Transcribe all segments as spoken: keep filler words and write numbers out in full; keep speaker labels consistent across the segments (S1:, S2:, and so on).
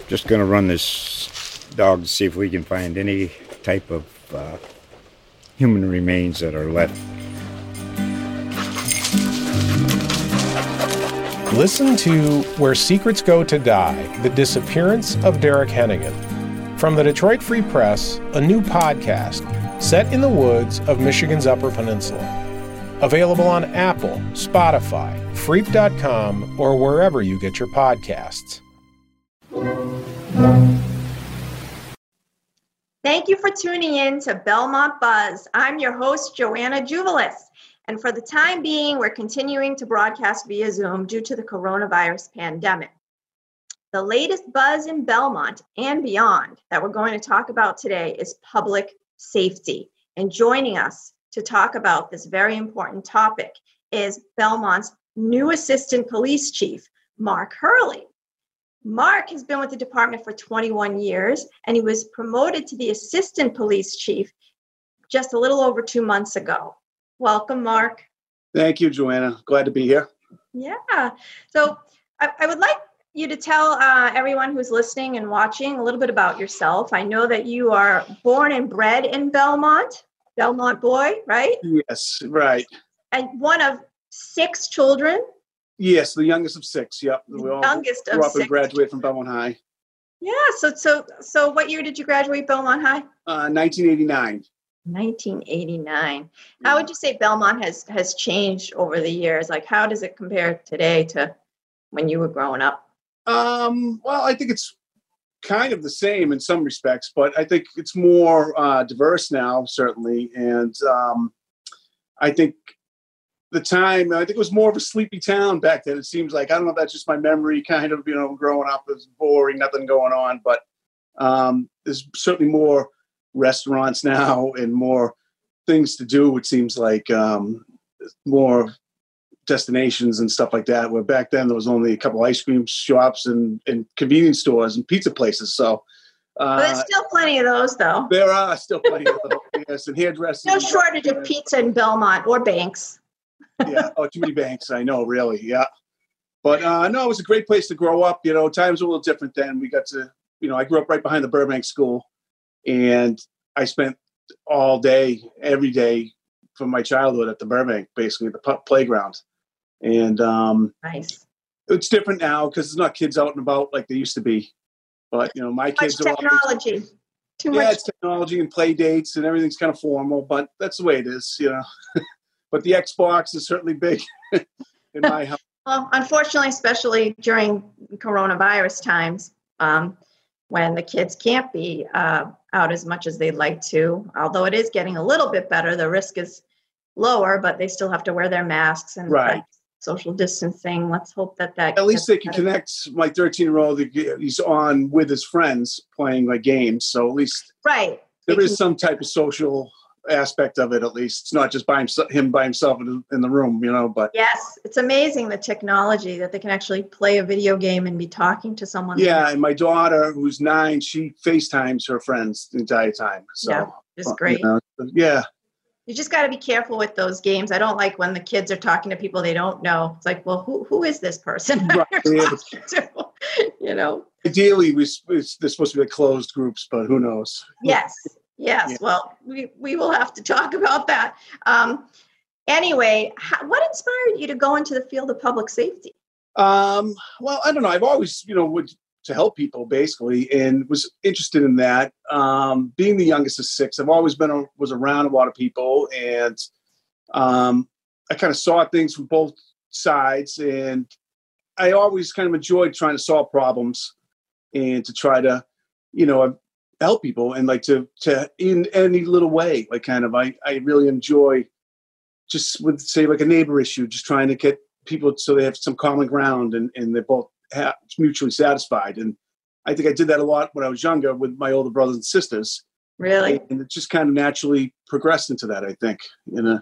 S1: Just going to run this dog to see if we can find any type of uh, human remains that are left.
S2: Listen to Where Secrets Go to Die, The Disappearance of Derek Hennigan. From the Detroit Free Press, a new podcast set in the woods of Michigan's Upper Peninsula. Available on Apple, Spotify, Freep dot com, or wherever you get your podcasts.
S3: Thank you for tuning in to Belmont Buzz. I'm your host, Joanna Juvelis. And for the time being, we're continuing to broadcast via Zoom due to the coronavirus pandemic. The latest buzz in Belmont and beyond that we're going to talk about today is public safety. And joining us to talk about this very important topic is Belmont's new Assistant Police Chief, Mark Hurley. Mark has been with the department for twenty-one years, and he was promoted to the Assistant Police Chief just a little over two months ago. Welcome, Mark.
S4: Thank you, Joanna. Glad to be here.
S3: Yeah. So I, I would like you to tell uh, everyone who's listening and watching a little bit about yourself. I know that you are born and bred in Belmont, Belmont boy, right?
S4: Yes, right.
S3: And one of six children.
S4: Yes, the youngest of six. Yep. We all
S3: youngest
S4: grew
S3: of
S4: up
S3: six.
S4: and graduated from Belmont High.
S3: Yeah. So, so, so, what year did you graduate Belmont High?
S4: Uh, nineteen eighty-nine.
S3: nineteen eighty-nine. How would you say Belmont has has changed over the years? Like, how does it compare today to when you were growing up?
S4: Um, well, I think it's kind of the same in some respects, but I think it's more uh, diverse now, certainly. And um, I think the time, I think it was more of a sleepy town back then. It seems like, I don't know if that's just my memory, kind of, you know, growing up, it was boring, nothing going on. But um, there's certainly more restaurants now and more things to do. It seems like um, more destinations and stuff like that, where back then there was only a couple ice cream shops and, and convenience stores and pizza places. So uh,
S3: well, there's still plenty of those, though.
S4: There are still plenty of those, yes, and hairdressing.
S3: No shortage of pizza in Belmont or banks.
S4: Yeah, oh, too many banks, I know, really, yeah. But uh, no, it was a great place to grow up. You know, times were a little different then. We got to, you know, I grew up right behind the Burbank School, and I spent all day, every day from my childhood at the Burbank, basically, the p- playground. And um,
S3: nice.
S4: It's different now because there's not kids out and about like they used to be. But, you know, my
S3: Too
S4: kids
S3: much
S4: are
S3: technology.
S4: Always,
S3: Too
S4: yeah,
S3: much.
S4: it's technology and play dates and everything's kind of formal, but that's the way it is, you know. But the Xbox is certainly big in my house.
S3: Well, unfortunately, especially during coronavirus times, um, when the kids can't be uh, out as much as they'd like to, although it is getting a little bit better, the risk is lower, but they still have to wear their masks and
S4: right.
S3: social distancing. Let's hope that that
S4: at least they can
S3: better.
S4: connect. My thirteen-year-old, he's on with his friends playing like games, so at least
S3: right.
S4: there
S3: they
S4: is
S3: can-
S4: some type of social aspect of it. At least it's not just by himself, him by himself in the room, you know. But
S3: yes, it's amazing the technology that they can actually play a video game and be talking to someone.
S4: Yeah, and my daughter, who's nine, she FaceTimes her friends the entire time. So
S3: yeah, it's great.
S4: You know, yeah.
S3: You just got to be careful with those games. I don't like when the kids are talking to people they don't know. It's like, well, who who is this person?
S4: Right. Yeah,
S3: to, you know.
S4: Ideally, we it's, they're supposed to be like closed groups, but who knows?
S3: Yes. Yes.
S4: Yeah.
S3: Well, we, we will have to talk about that. Um, anyway, how, what inspired you to go into the field of public safety?
S4: Um, well, I don't know. I've always, you know, would to help people basically, and was interested in that. Um, being the youngest of six, I've always been a, was around a lot of people, and um, I kind of saw things from both sides, and I always kind of enjoyed trying to solve problems and to try to, you know, help people and like to to in any little way. Like kind of, I I really enjoy just with say like a neighbor issue, just trying to get people so they have some common ground and, and they're both ha- mutually satisfied. And I think I did that a lot when I was younger with my older brothers and sisters.
S3: Really?
S4: And it just kind of naturally progressed into that, I think. You know.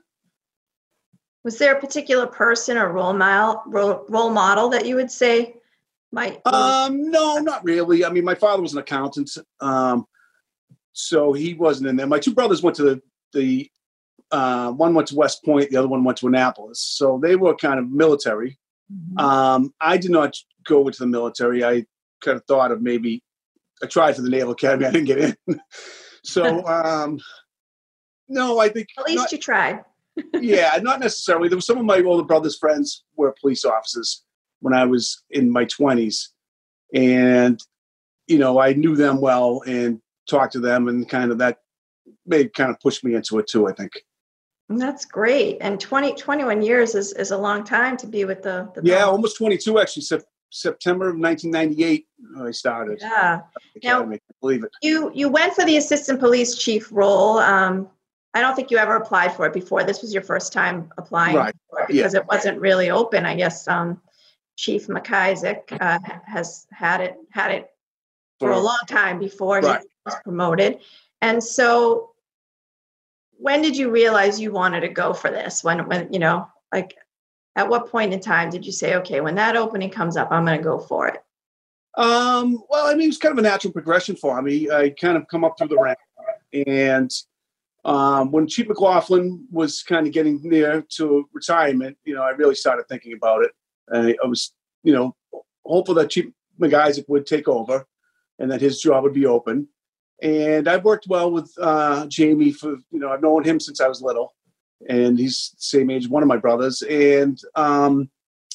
S3: Was there a particular person or role model, role, role model that you would say might?
S4: Um, no, not really. I mean, my father was an accountant, um, so he wasn't in there. My two brothers went to the, the uh, one went to West Point, the other one went to Annapolis. So they were kind of military. Mm-hmm. Um, I did not go into the military. I kind of thought of maybe I tried for the Naval Academy. I didn't get in. so, um, no, I think
S3: At least
S4: not,
S3: you tried.
S4: yeah, not necessarily. There was some of my older brother's friends were police officers when I was in my twenties. And, you know, I knew them well and talked to them, and kind of that made kind of pushed me into it too, I think.
S3: That's great. And twenty, twenty-one years is, is a long time to be with the, the
S4: Yeah,
S3: Belmont.
S4: almost twenty-two, actually. Se- September of nineteen ninety-eight, I started.
S3: Yeah.
S4: Now, I
S3: Now,
S4: can't believe it.
S3: you, you went for the assistant police chief role. Um, I don't think you ever applied for it before. This was your first time applying
S4: Right.
S3: for it because yeah. it wasn't really open. I guess um, Chief McIsaac uh, has had it had it for a long time before right. he was promoted. And so, when did you realize you wanted to go for this? When, when you know, like, at what point in time did you say, okay, when that opening comes up, I'm going to go for it?
S4: Um, well, I mean, it's kind of a natural progression for me. I kind of come up through the ranks, and um, when Chief McLaughlin was kind of getting near to retirement, you know, I really started thinking about it. I, I was, you know, hopeful that Chief McIsaac would take over and that his job would be open. And I've worked well with uh, Jamie for, you know, I've known him since I was little, and he's the same age as one of my brothers. And um,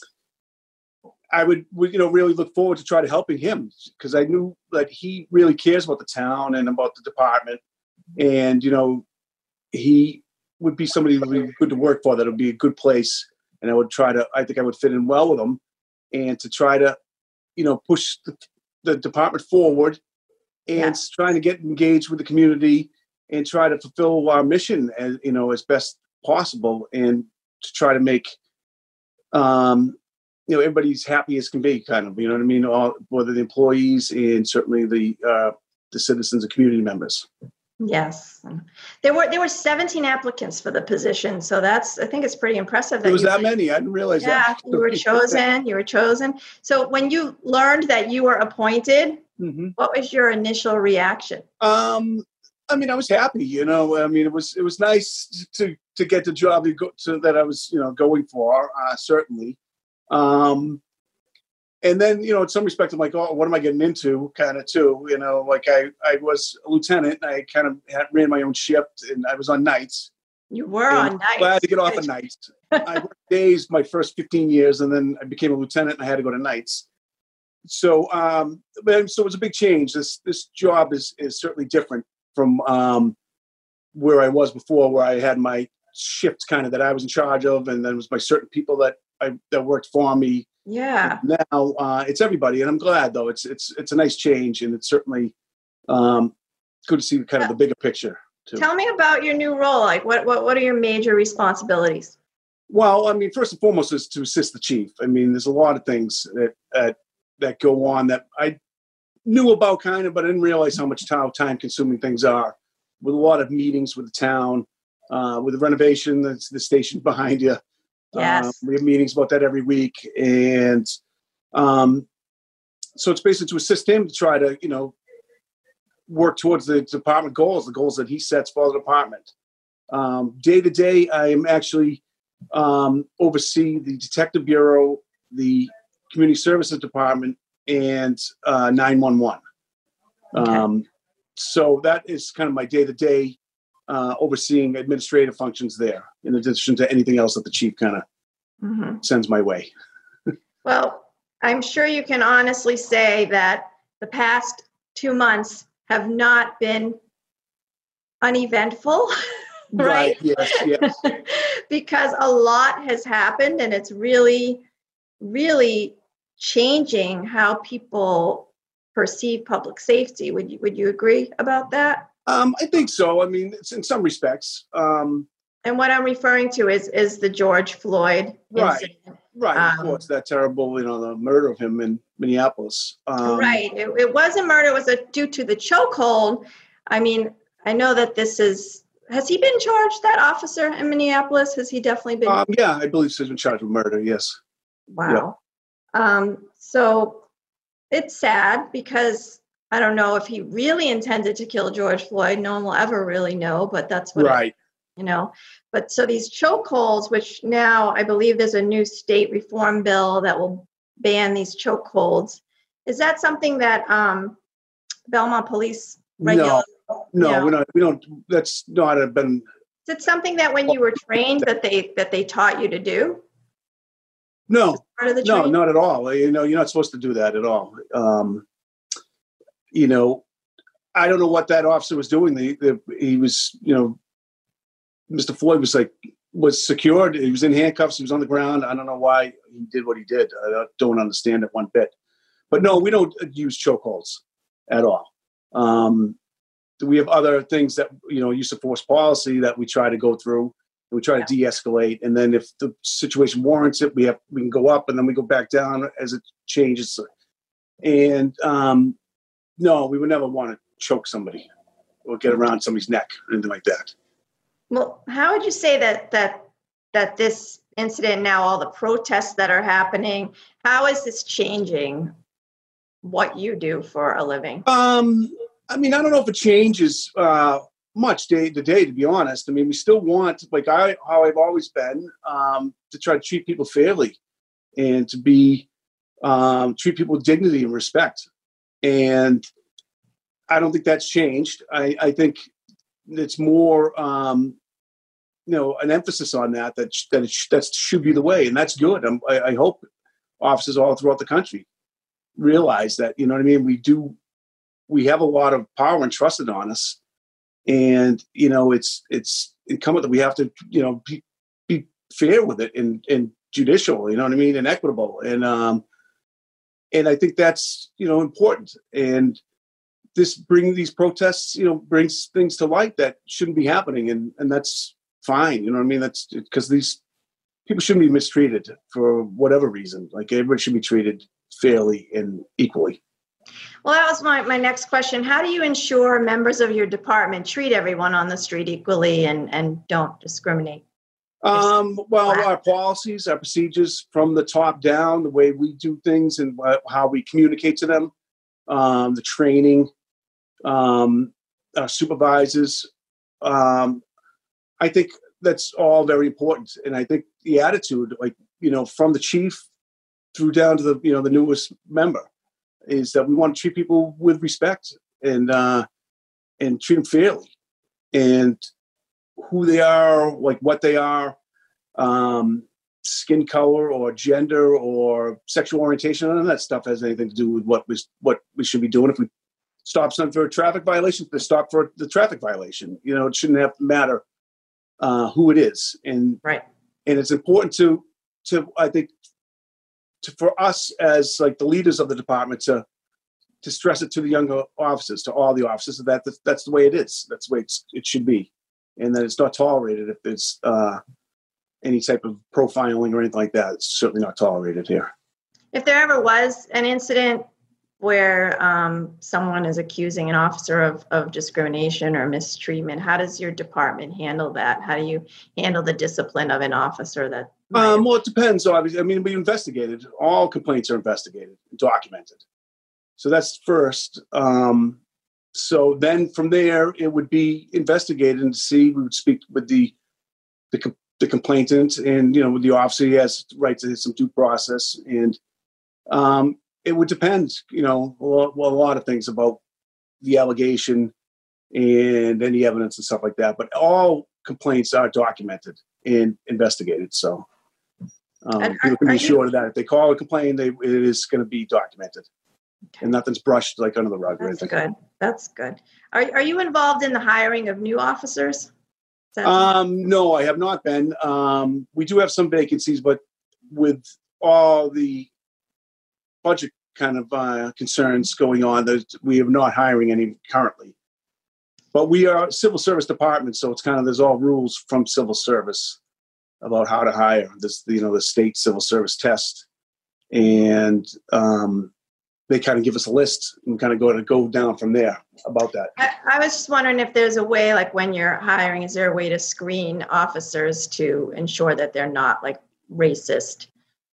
S4: I would, would, you know, really look forward to try to helping him, because I knew that he really cares about the town and about the department. And, you know, he would be somebody that would be good to work for, that would be a good place. And I would try to, I think I would fit in well with him, and to try to, you know, push the, the department forward, and yeah. trying to get engaged with the community and try to fulfill our mission as, you know, as best possible, and to try to make, um, you know, everybody's happy as can be, kind of, you know what I mean? All, whether the employees and certainly the, uh, the citizens and community members.
S3: Yes. There were, there were seventeen applicants for the position. So that's, I think it's pretty impressive. That
S4: there was
S3: you,
S4: that many. I didn't realize
S3: yeah,
S4: that.
S3: you were chosen, you were chosen. So when you learned that you were appointed, mm-hmm. what was your initial reaction?
S4: Um, I mean, I was happy, you know, I mean, it was, it was nice to, to get the job to go to, that I was, you know, going for, uh, certainly. Um, And then, you know, in some respect, I'm like, oh, what am I getting into? Kind of too, you know, like I, I was a lieutenant, and I kind of had, ran my own shift, and I was on nights.
S3: You were on nights.
S4: Glad to get off of nights. I worked days my first fifteen years, and then I became a lieutenant, and I had to go to nights. So, um, but so it was a big change. This this job is is certainly different from um, where I was before, where I had my shift kind of that I was in charge of, and then it was my certain people that I that worked for me.
S3: Yeah.
S4: And now uh, it's everybody, and I'm glad though. It's it's it's a nice change, and it's certainly um, good to see kind of the bigger picture too.
S3: Tell me about your new role. Like, what what what are your major responsibilities?
S4: Well, I mean, first and foremost is to assist the chief. I mean, there's a lot of things that that, that go on that I knew about kind of, but I didn't realize how much time time consuming things are. With a lot of meetings with the town, uh, with the renovation, that's the station behind you.
S3: Yes.
S4: Um, we have meetings about that every week. And um, so it's basically to assist him to try to, you know, work towards the department goals, the goals that he sets for the department. Um, day to day, I am actually um, oversee the Detective Bureau, the Community Services Department, and uh, nine one one.
S3: Okay.
S4: Um, so that is kind of my day to day. Uh, overseeing administrative functions there, in addition to anything else that the chief kind of mm-hmm. sends my way.
S3: Well, I'm sure you can honestly say that the past two months have not been uneventful, right?
S4: Right, yes, yes.
S3: Because a lot has happened, and it's really, really changing how people perceive public safety. Would you, would you agree about that?
S4: Um, I think so. I mean, it's in some respects. Um,
S3: and what I'm referring to is is the George Floyd
S4: right,
S3: incident.
S4: Right. Um, of course, that terrible, you know, the murder of him in Minneapolis. Um,
S3: right. It, it was a murder. It was a, due to the chokehold. I mean, I know that this is. Has he been charged? That officer in Minneapolis, has he definitely been?
S4: Um, yeah, I believe he's been charged with murder. Yes.
S3: Wow. Yep. Um, so it's sad because. I don't know if he really intended to kill George Floyd. No one will ever really know, but that's what,
S4: right.
S3: it, you know. But so these chokeholds, which now I believe there's a new state reform bill that will ban these chokeholds. Is that something that um, Belmont Police regular?
S4: No, no,
S3: No.
S4: we're not. We don't. That's not a been.
S3: Is it something that when you were trained that they that they taught you to do?
S4: No,
S3: Part of the
S4: no,
S3: training?
S4: not at all. You know, you're not supposed to do that at all. Um, you know, I don't know what that officer was doing. The, the, he was, you know, Mister Floyd was like, was secured. He was in handcuffs. He was on the ground. I don't know why he did what he did. I don't understand it one bit. But no, we don't use chokeholds at all. Um, we have other things that, you know, use of force policy that we try to go through. We try to de-escalate, and then if the situation warrants it, we have we can go up, and then we go back down as it changes. And um, no, we would never want to choke somebody or get around somebody's neck or anything like that.
S3: Well, how would you say that that that this incident, now all the protests that are happening, how is this changing what you do for a living?
S4: Um, I mean, I don't know if it changes uh, much day to day, to be honest. I mean, we still want, like I, how I've always been, um, to try to treat people fairly and to be, um, treat people with dignity and respect. And I don't think that's changed. I, I think it's more, um, you know, an emphasis on that, that, that, it sh- that should be the way. And that's good. I'm, I, I hope officers all throughout the country realize that, you know what I mean? We do, we have a lot of power entrusted on us. And, you know, it's, it's incumbent that we have to, you know, be, be fair with it and, and judicial, you know what I mean? And equitable. And, um, and I think that's, you know, important. And this bringing these protests, you know, brings things to light that shouldn't be happening. And, and that's fine. You know what I mean? That's because these people shouldn't be mistreated for whatever reason. Like everybody should be treated fairly and equally.
S3: Well, that was my, my next question. How do you ensure members of your department treat everyone on the street equally and, and don't discriminate?
S4: Um, well, our policies, our procedures from the top down, the way we do things and wh- how we communicate to them, um, the training, um, our supervisors. Um, I think that's all very important. And I think the attitude, like, you know, from the chief through down to the, you know, the newest member, is that we want to treat people with respect and uh, and treat them fairly, and who they are, like what they are, um, skin color or gender or sexual orientation, none of that stuff has anything to do with what we what we should be doing. If we stop someone for a traffic violation, they stop for the traffic violation. You know, it shouldn't have to matter uh, who it is, and
S3: right.
S4: And it's important to to I think. To, for us as like the leaders of the department to to stress it to the younger officers, to all the officers, that that's, that's the way it is. That's the way it's, it should be, and that it's not tolerated if there's uh, any type of profiling or anything like that. It's certainly not tolerated here.
S3: If there ever was an incident where um, someone is accusing an officer of, of discrimination or mistreatment, how does your department handle that? How do you handle the discipline of an officer that
S4: Um, well, it depends. Obviously, I mean, we investigated. All complaints are investigated, and documented. So that's first. Um, so then from there, it would be investigated and see. We would speak with the the, the complainant, and you know, with the officer, he has right to some due process, and um, it would depend. You know, a lot, well, a lot of things about the allegation and any evidence and stuff like that. But all complaints are documented and investigated. So. Um,
S3: And are-
S4: people can
S3: are
S4: be
S3: you-
S4: sure of that. If they call or complain, they, it is going to be documented,
S3: Okay.
S4: and nothing's brushed like under the rug or
S3: That's
S4: anything.
S3: good. That's good. Are are you involved in the hiring of new officers? Is that-
S4: Um, no, I have not been. Um, we do have some vacancies, but with all the budget kind of uh, concerns going on, that we are not hiring any currently. But we are a civil service department, so it's kind of there's all rules from civil service about how to hire. This, you know, the state civil service test, and um, they kind of give us a list and kind of go to go down from there about that.
S3: I, I was just wondering if there's a way, like when you're hiring, is there a way to screen officers to ensure that they're not like racist?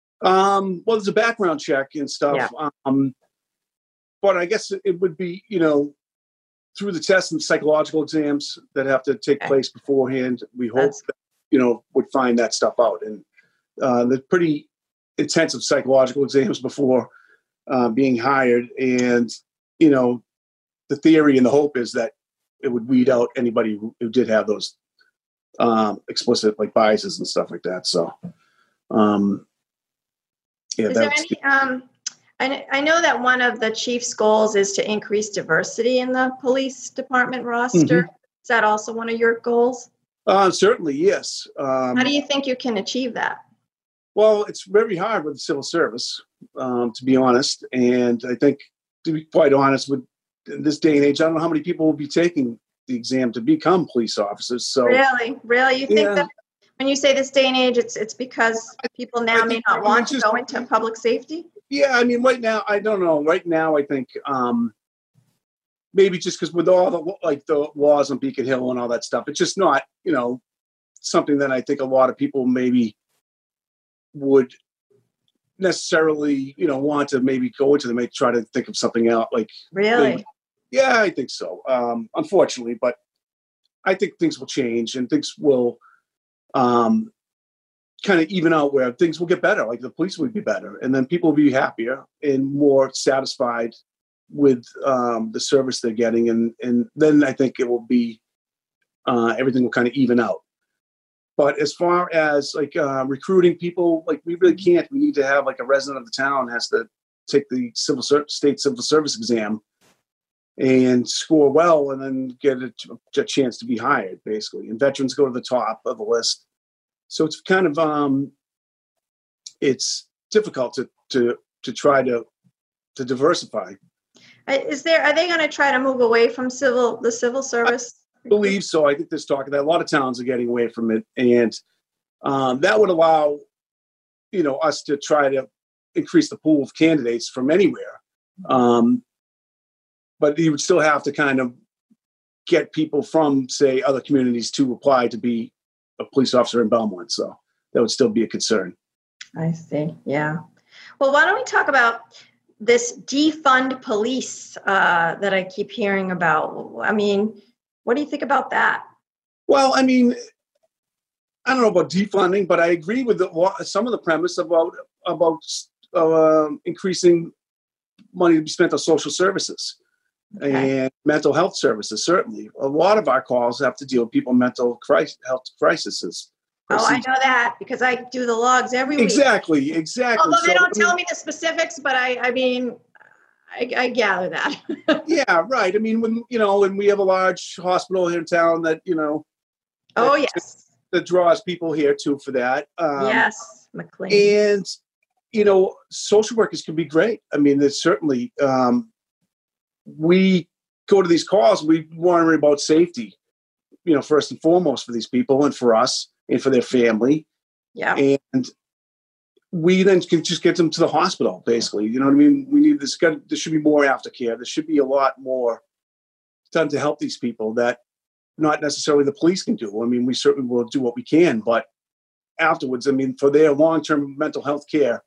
S4: Um, well, there's a background check and stuff.
S3: Yeah.
S4: Um, but I guess it would be, you know, through the tests and psychological exams that have to take
S3: Okay.
S4: place beforehand. We hope
S3: That's-
S4: that, you know, would find that stuff out. And uh, they're pretty intensive psychological exams before uh, being hired. And, you know, the theory and the hope is that it would weed out anybody who, who did have those um, explicit like biases and stuff like that. So, um, yeah,
S3: is there
S4: that's
S3: any, um, I, kn- I know that one of the chief's goals is to increase diversity in the police department roster.
S4: Mhm.
S3: Is that also one of your goals?
S4: uh, certainly yes. Um,
S3: How do you think you can achieve that?
S4: Well, it's very hard with the civil service, um, to be honest. And I think, to be quite honest, with in this day and age, I don't know how many people will be taking the exam to become police officers. So,
S3: Really, really, you think
S4: Yeah.
S3: that when you say this day and age, it's it's because people now
S4: I
S3: may
S4: think
S3: not want
S4: it's
S3: to
S4: just-
S3: go into public safety?
S4: yeah, I mean, right now, I don't know. Right now, I think um, maybe just because with all the like the laws on Beacon Hill and all that stuff, it's just not, you know, something that I think a lot of people maybe would necessarily, you know, want to maybe go into. They may try to think of something else. Like,
S3: Really?
S4: yeah, I think so. Um, unfortunately, but I think things will change and things will um, kind of even out where things will get better. Like the police will be better, and then people will be happier and more satisfied with um, the service they're getting, and and then I think it will be uh, everything will kind of even out. But as far as like uh, recruiting people, like we really can't. We need to have like a resident of the town has to take the civil ser- state civil service exam and score well, and then get a, a chance to be hired, basically. And veterans go to the top of the list. So it's kind of um, it's difficult to to to try to to diversify.
S3: Is there? Are they going to try to move away from civil the civil service?
S4: I believe so. I think there's talk of that. A lot of towns are getting away from it, and um, that would allow, you know, us to try to increase the pool of candidates from anywhere. Um, but you would still have to kind of get people from, say, other communities to apply to be a police officer in Belmont. So that would still be a concern.
S3: I see. Yeah. Well, why don't we talk about this defund police uh, that I keep hearing about? I mean, what do you think about that?
S4: Well, I mean, I don't know about defunding, but I agree with the, some of the premise about about uh, increasing money to be spent on social services
S3: Okay.
S4: and mental health services. Certainly, a lot of our calls have to deal with people with mental crisis, health crises.
S3: Oh, I know that because I do the logs every week.
S4: Exactly, exactly.
S3: Although they
S4: So,
S3: don't
S4: I mean,
S3: tell me the specifics, but I, I mean, I, I gather that.
S4: yeah, right. I mean, when you know, when we have a large hospital here in town that you know,
S3: Oh,
S4: that,
S3: yes.
S4: that draws people here too for that. Um,
S3: Yes, McLean.
S4: And you know, social workers can be great. I mean, there's certainly um, we go to these calls. We worry about safety, you know, first and foremost for these people and for us and for their family.
S3: Yeah.
S4: And we then can just get them to the hospital, basically. You know what I mean? We need this. Got, there should be more aftercare. There should be a lot more done to help these people that not necessarily the police can do. I mean, we certainly will do what we can, but afterwards, I mean, for their long-term mental health care,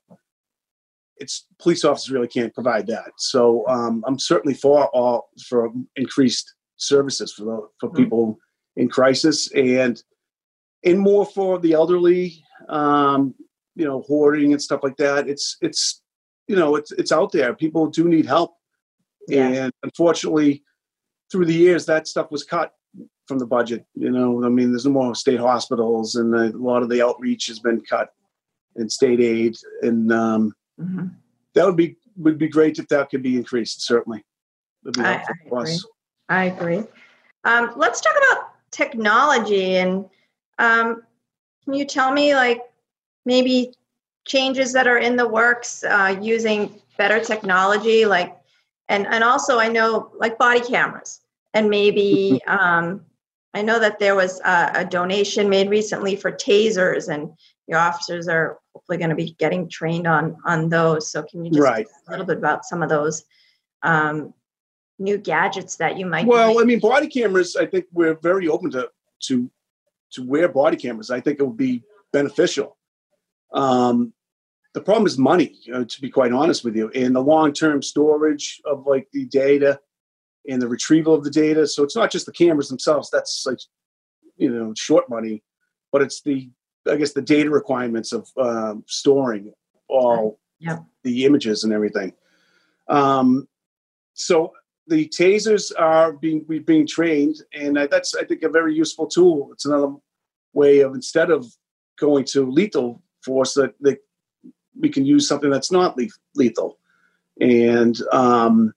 S4: it's police officers really can't provide that. So um, I'm certainly for all for increased services for the, for people in crisis and and more for the elderly. Um, you know, hoarding and stuff like that. It's, it's, you know, it's, it's out there. People do need help.
S3: Yeah.
S4: And unfortunately, through the years, that stuff was cut from the budget. You know, I mean, there's no more state hospitals and a lot of the outreach has been cut and state aid. And um,
S3: Mm-hmm.
S4: that would be, would be great if that could be increased. Certainly. That'd be
S3: I,
S4: helpful
S3: I
S4: for
S3: agree.
S4: us.
S3: I agree. Um, let's talk about technology. And um, can you tell me, like, maybe changes that are in the works uh, using better technology, like, and, and also I know like body cameras and maybe um, I know that there was a, a donation made recently for tasers and your officers are hopefully going to be getting trained on, on those. So can you just
S4: Right.
S3: talk a little bit about some of those um, new gadgets that you might
S4: Well,
S3: might-
S4: I mean, body cameras, I think we're very open to, to, to wear body cameras. I think it would be beneficial. Um, the problem is money, you know, to be quite honest with you, and the long-term storage of like the data and the retrieval of the data. So it's not just the cameras themselves. That's like, you know, short money, but it's the, I guess the data requirements of um, storing all
S3: Yeah.
S4: the images and everything. Um, so the tasers are being we being trained, and that's I think a very useful tool. It's another way of, instead of going to lethal force, that, that we can use something that's not le- lethal. And um,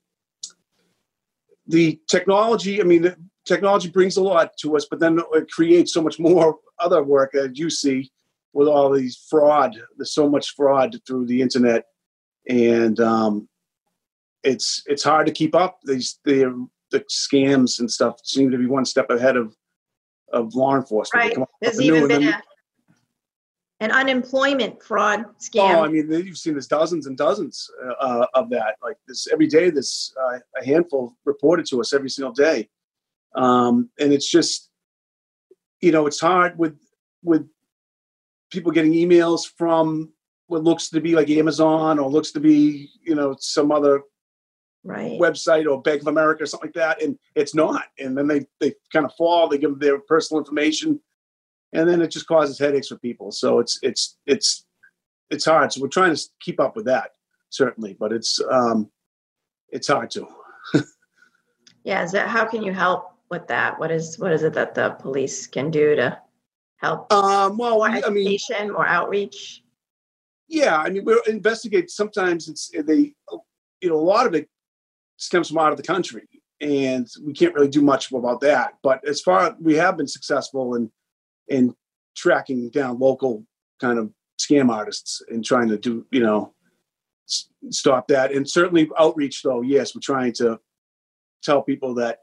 S4: the technology, I mean, technology brings a lot to us, but then it creates so much more other work, as you see, with all these fraud. There's so much fraud through the internet, and um, it's it's hard to keep up. These the the scams and stuff seem to be one step ahead of of law enforcement.
S3: Right. There's even been a, an unemployment fraud scam.
S4: Oh, I mean, you've seen there's dozens and dozens uh, of that. Like this every day, there's uh, a handful reported to us every single day, um, and it's just, you know, it's hard with with people getting emails from what looks to be like Amazon or looks to be, you know, some other
S3: right.
S4: website or Bank of America or something like that, and it's not. And then they they kind of fall. They give them their personal information, and then it just causes headaches for people. So it's it's it's it's hard. So we're trying to keep up with that, certainly, but it's um, it's hard to.
S3: Yeah, is that, how can you help with that? What is what is it that the police can do to help?
S4: Um, well,
S3: more
S4: I
S3: education,
S4: mean,
S3: more outreach.
S4: Yeah, I mean, we're investigate. Sometimes it's they, you know, a lot of it stems from out of the country, and we can't really do much about that. But as far we have been successful in in tracking down local kind of scam artists and trying to do, you know, s- stop that. And certainly outreach, though, yes, we're trying to tell people that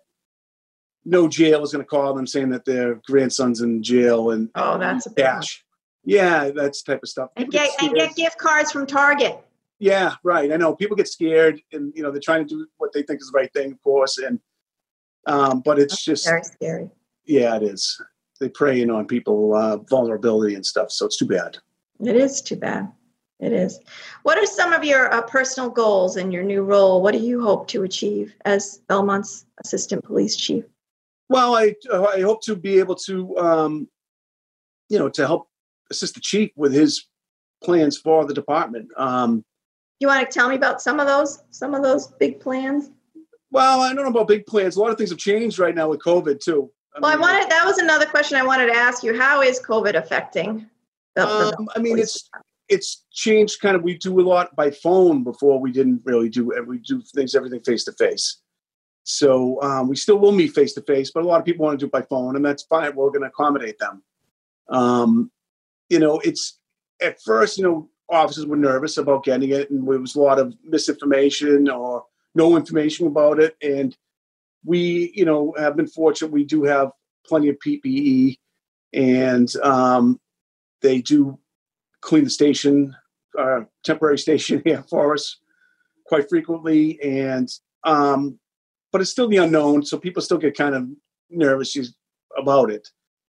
S4: no jail is going to call them saying that their grandson's in jail and
S3: Oh, that's a big one.
S4: cash. Yeah, that's the type of stuff.
S3: And
S4: People
S3: get and get gift cards from Target.
S4: Yeah, right. I know people get scared, and you know they're trying to do what they think is the right thing, of course. And um, but it's
S3: That's
S4: just
S3: very scary.
S4: Yeah, it is. They prey in on people uh, vulnerability and stuff. So it's too bad.
S3: It is too bad. It is. What are some of your uh, personal goals in your new role? What do you hope to achieve as Belmont's assistant police chief?
S4: Well, I uh, I hope to be able to um, you know to help assist the chief with his plans for the department. Um,
S3: You want to tell me about some of those, some of those big plans?
S4: well, I don't know about big plans. A lot of things have changed right now with COVID too. I
S3: Well, I
S4: mean,
S3: wanted, that was another question I wanted to ask you. How is COVID affecting the, the
S4: Um, I mean,
S3: police
S4: it's it's changed kind of. We do a lot by phone before. We didn't really do. We do things everything face to face. So um, we still will meet face to face, but a lot of people want to do it by phone, and that's fine. We're going to accommodate them. Um, you know, it's at first, you know, officers were nervous about getting it, and there was a lot of misinformation or no information about it. And we, you know, have been fortunate. We do have plenty of P P E, and um, they do clean the station, uh, temporary station here for us quite frequently. And, um, but it's still the unknown. So people still get kind of nervous about it.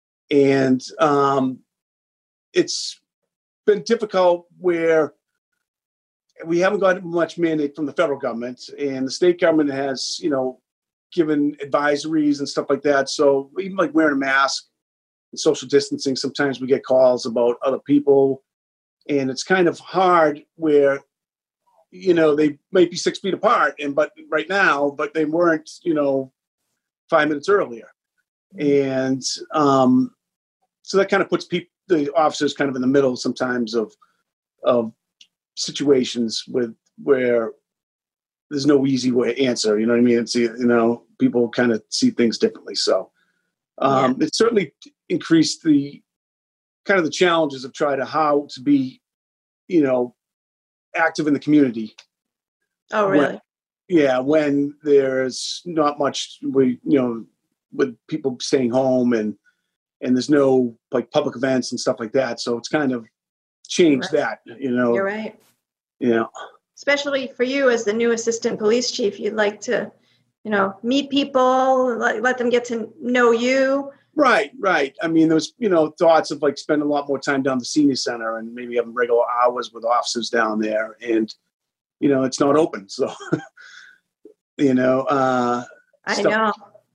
S4: And um, it's been difficult where we haven't got much mandate from the federal government, and the state government has, you know, given advisories and stuff like that. So even like wearing a mask and social distancing, sometimes we get calls about other people. And it's kind of hard where, you know, they might be six feet apart, and but right now, but they weren't, you know, five minutes earlier. And um, so that kind of puts people, the officers, kind of in the middle sometimes of of situations with where there's no easy way to answer. You know what I mean? It's, you know, people kind of see things differently. So um, yeah. It certainly increased the kind of the challenges of trying to how to be, you know, active in the community.
S3: Oh, really?
S4: When, yeah. When there's not much, we, you know, with people staying home and, and there's no like public events and stuff like that. So it's kind of changed right. that, you know.
S3: You're right.
S4: Yeah.
S3: Especially for you as the new assistant police chief, you'd like to, you know, meet people, let, let them get to know you.
S4: Right, right. I mean, there was, you know, thoughts of like spending a lot more time down the senior center and maybe having regular hours with officers down there. And, you know, it's not open. So, you know. Uh,
S3: I
S4: stuff.
S3: know.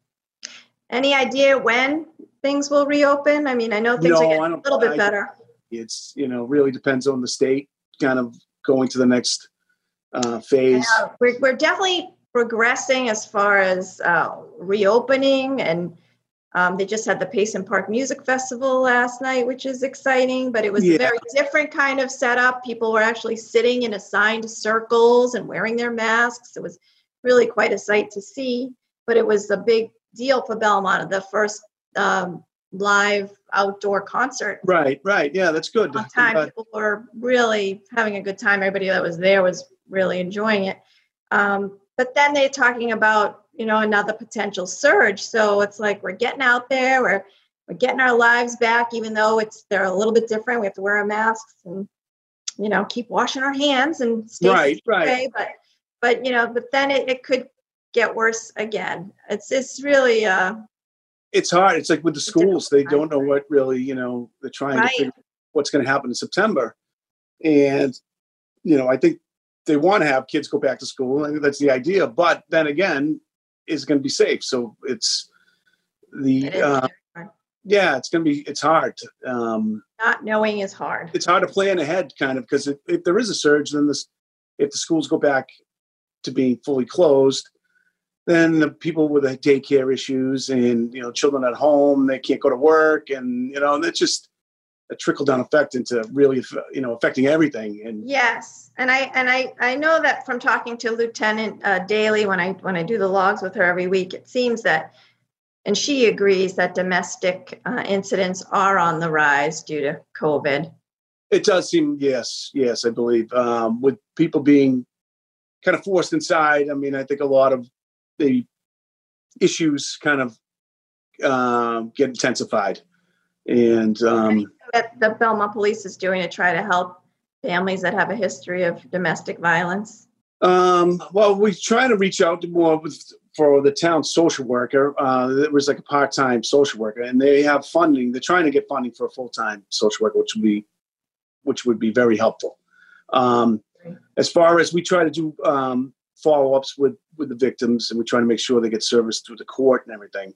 S3: Any idea when things will reopen? I mean, I know things
S4: no,
S3: are getting
S4: I
S3: a little bit
S4: I,
S3: better.
S4: It's, you know, really depends on the state kind of going to the next uh, phase.
S3: Yeah, we're, we're definitely progressing as far as uh, reopening, and um, they just had the Payson Park Music Festival last night, which is exciting, but it was
S4: Yeah.
S3: a very different kind of setup. People were actually sitting in assigned circles and wearing their masks. It was really quite a sight to see, but it was a big deal for Belmont, the first um, live outdoor concert.
S4: Right, right. Yeah, that's good.
S3: On time.
S4: Uh,
S3: People were really having a good time. Everybody that was there was really enjoying it. Um, but then they're talking about, you know, another potential surge. So it's like we're getting out there, we're we're getting our lives back, even though it's they're a little bit different. We have to wear our masks and, you know, keep washing our hands and stay
S4: Right, right.
S3: away. But but you know, but then it, it could get worse again. It's it's really uh
S4: it's hard. It's like with the schools, they don't know what really, you know, they're trying
S3: Right.
S4: to figure out what's going to happen in September. And, you know, I think they want to have kids go back to school. I think that's the idea. But then again, is it going to be safe? So it's the,
S3: it is
S4: uh,
S3: very hard.
S4: yeah, it's going to be, it's hard. Um,
S3: Not knowing is hard.
S4: it's hard to plan ahead kind of, because if, if there is a surge, then this, if the schools go back to being fully closed, then the people with the daycare issues and, you know, children at home, they can't go to work. And, you know, and it's just a trickle down effect into really, you know, affecting everything. And
S3: Yes, and I and I I know that from talking to Lieutenant uh, Daly when I when I do the logs with her every week, it seems that, and she agrees that domestic uh, incidents are on the rise due to COVID.
S4: it does seem, yes, yes, I believe, um, with people being kind of forced inside. I mean, I think a lot of the issues kind of um, get intensified. And um,
S3: That the Belmont Police is doing to try to help families that have a history of domestic violence.
S4: um, well, we try to reach out to more with for the town social worker. Uh, there was like a part-time social worker, and they have funding. They're trying to get funding for a full-time social worker, which would be which would be very helpful. Um, as far as we try to do um, follow-ups with with the victims, and we try to make sure they get service through the court and everything.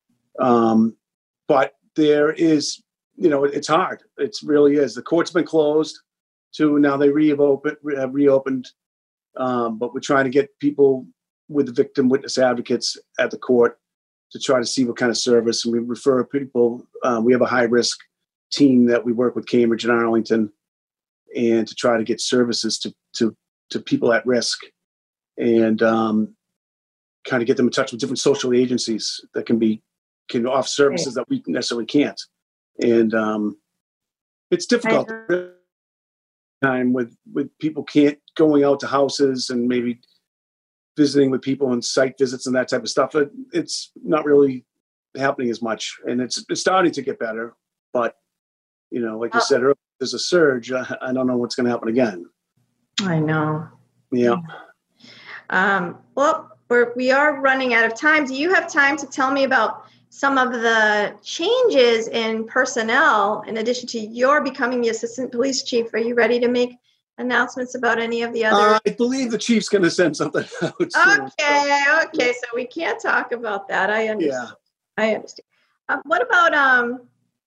S4: Um, but there is, you know, it's hard. It really is. The court's been closed to now they reopened, have reopened. Um, but we're trying to get people with the victim witness advocates at the court to try to see what kind of service. And we refer people. Um, we have a high risk team that we work with Cambridge and Arlington, and to try to get services to to to people at risk, and um, kind of get them in touch with different social agencies that can be can offer services that we necessarily can't. And um, it's difficult time with with people can't going out to houses and maybe visiting with people and site visits and that type of stuff. It, it's not really happening as much, and it's it's starting to get better. But you know, like you said earlier, there's a surge. I, I don't know what's going to happen again.
S3: I know.
S4: Yeah.
S3: Um, well, we're, we are running out of time. Do you have time to tell me about some of the changes in personnel in addition to your becoming the assistant police chief? Are you ready to make announcements about any of the other?
S4: Uh, I believe the chief's going to send something out soon.
S3: Okay, okay, so we can't talk about that. I understand.
S4: Yeah.
S3: I understand. Um, what about um?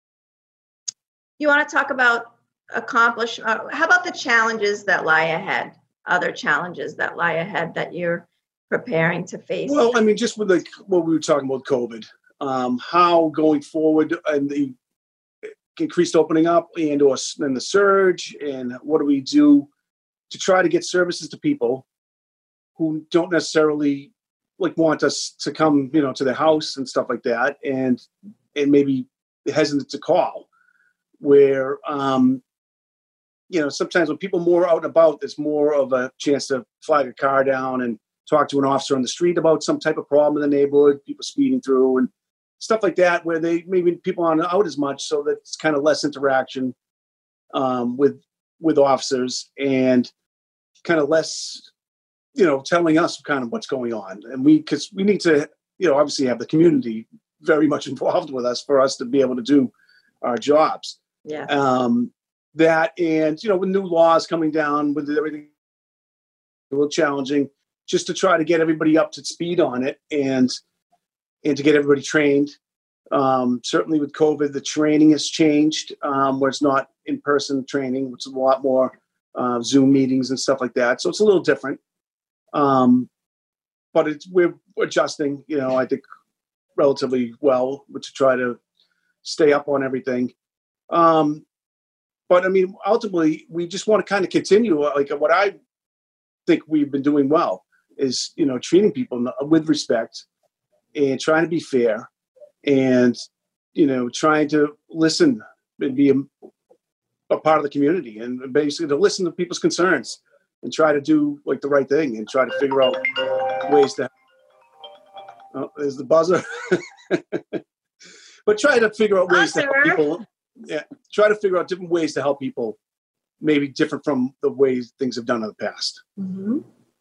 S3: You want to talk about accomplish? Uh, how about the challenges that lie ahead? Other challenges that lie ahead that you're preparing to face?
S4: Well, I mean, just with the what we were talking about, COVID, um, how going forward and the increased opening up and or and the surge, and what do we do to try to get services to people who don't necessarily like want us to come, you know, to their house and stuff like that, and and maybe hesitant to call. Where um, you know, sometimes when people are more out and about, there's more of a chance to flag a car down and talk to an officer on the street about some type of problem in the neighborhood, people speeding through and stuff like that, where they maybe people aren't out as much, so that it's kind of less interaction um, with with officers and kind of less, you know, telling us kind of what's going on. And we, because we need to, you know, obviously have the community very much involved with us for us to be able to do our jobs.
S3: Yeah.
S4: Um, that and, you know, with new laws coming down, with everything a little challenging, just to try to get everybody up to speed on it and and to get everybody trained. Um, certainly with COVID, the training has changed, um, where it's not in-person training, which is a lot more uh, Zoom meetings and stuff like that. So it's a little different. Um, but it's we're adjusting, you know, I think relatively well to try to stay up on everything. Um, but I mean, ultimately, we just want to kind of continue. Like what I think we've been doing well is, you know, treating people with respect and trying to be fair and, you know, trying to listen and be a, a part of the community and basically to listen to people's concerns and try to do like the right thing and try to figure out ways to, oh, there's the buzzer. But try to figure out ways buzzer. to help people. Yeah. Try to figure out different ways to help people, maybe different from the ways things have done in the past.
S3: Mm-hmm.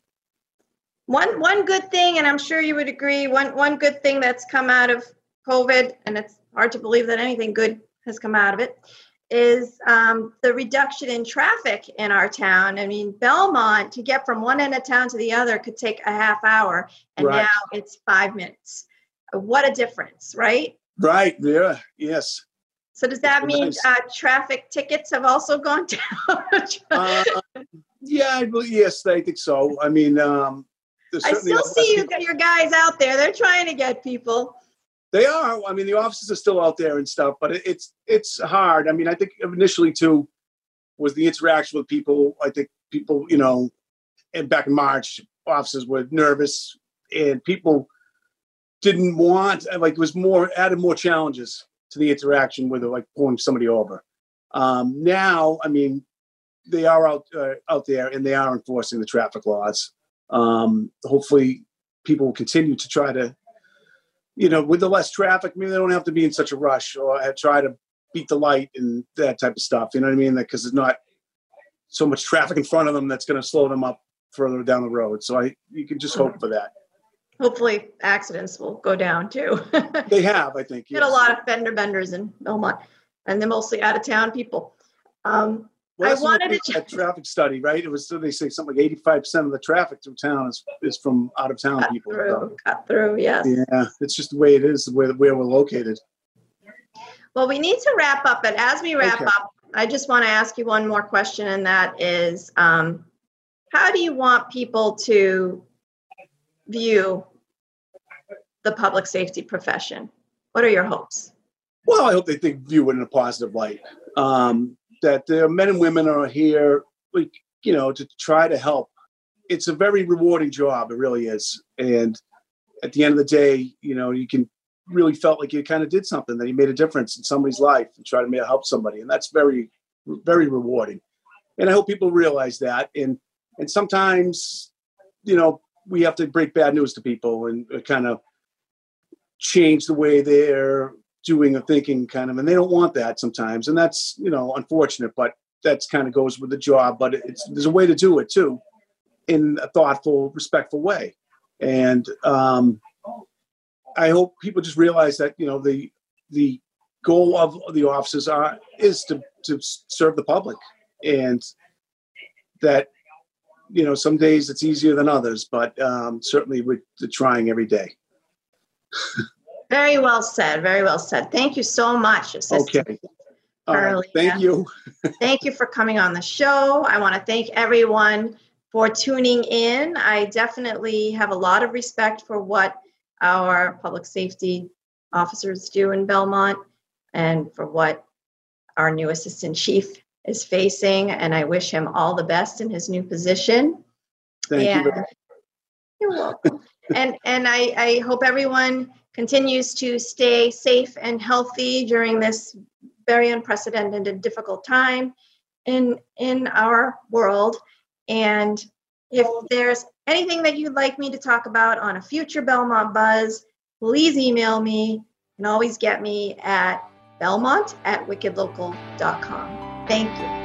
S3: One, one good thing, and I'm sure you would agree, one, one good thing that's come out of COVID, and it's hard to believe that anything good has come out of it, is um, the reduction in traffic in our town. I mean, Belmont, to get from one end of town to the other could take a half hour, and right. now it's five minutes. What a difference, right?
S4: Right, yeah, yes.
S3: So does that mean nice. uh, traffic tickets have also gone down? uh,
S4: yeah, I believe, yes, I think so. I mean, um,
S3: I still see you, your guys out there. They're trying to get people.
S4: They are. I mean, the offices are still out there and stuff, but it, it's it's hard. I mean, I think initially too was the interaction with people. I think people, you know, and back in March, officers were nervous and people didn't want, like, it was more, added more challenges to the interaction with, like, pulling somebody over. Um, now, I mean, they are out uh, out there and they are enforcing the traffic laws. Um, hopefully people will continue to try to, you know, with the less traffic, maybe they don't have to be in such a rush or try to beat the light and that type of stuff. You know what I mean? Because there's not so much traffic in front of them that's going to slow them up further down the road. So I, you can just hope for that.
S3: Hopefully accidents will go down too.
S4: They have, I think.
S3: Yes. Get a lot of fender benders in Belmont, and they're mostly out of town people. Um,
S4: well,
S3: I wanted
S4: to that traffic study, right? It was, so they say something like eighty-five percent of the traffic through town is, is from out of town
S3: cut
S4: people.
S3: Through,
S4: so,
S3: cut through, yes.
S4: Yeah, it's just the way it is, where, where we're located.
S3: Well, we need to wrap up, but as we wrap
S4: okay.
S3: up, I just want to ask you one more question, and that is, um, how do you want people to view the public safety profession? What are your hopes?
S4: Well, I hope they think view it in a positive light. Um, that the men and women are here, like, you know, to try to help. It's a very rewarding job. It really is. And at the end of the day, you know, you can really felt like you kind of did something, that you made a difference in somebody's life and try to make, help somebody. And that's very, very rewarding. And I hope people realize that. And, and sometimes, you know, we have to break bad news to people and kind of change the way they're doing or thinking, kind of, and they don't want that sometimes. And that's, you know, unfortunate, but that's kind of goes with the job. But it's, there's a way to do it too, in a thoughtful, respectful way. And um, I hope people just realize that, you know, the the goal of the officers are is to to serve the public, and that, you know, some days it's easier than others, but um, certainly we're trying every day.
S3: Very well said. Very well said. Thank you so much, Assistant
S4: Okay. All right. Thank you.
S3: Thank you for coming on the show. I want to thank everyone for tuning in. I definitely have a lot of respect for what our public safety officers do in Belmont and for what our new assistant chief is facing. And I wish him all the best in his new position.
S4: Thank
S3: and
S4: you.
S3: You're welcome. and and I, I hope everyone continues to stay safe and healthy during this very unprecedented and difficult time in in our world. And if there's anything that you'd like me to talk about on a future Belmont Buzz, please email me. You can always get me at belmont at wicked local dot com. Thank you.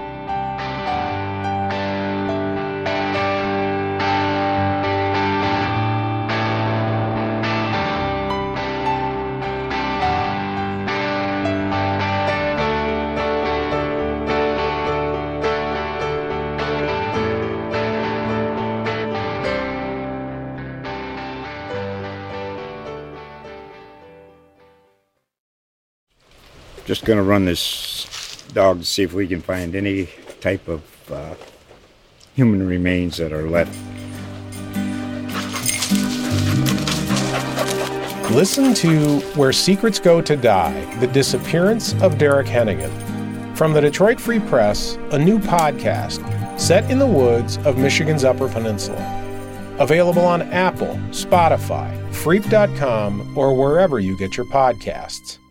S1: Just going to run this dog to see if we can find any type of uh, human remains that are left.
S2: Listen to Where Secrets Go to Die, The Disappearance of Derek Hennigan. From the Detroit Free Press, a new podcast set in the woods of Michigan's Upper Peninsula. Available on Apple, Spotify, Freep dot com, or wherever you get your podcasts.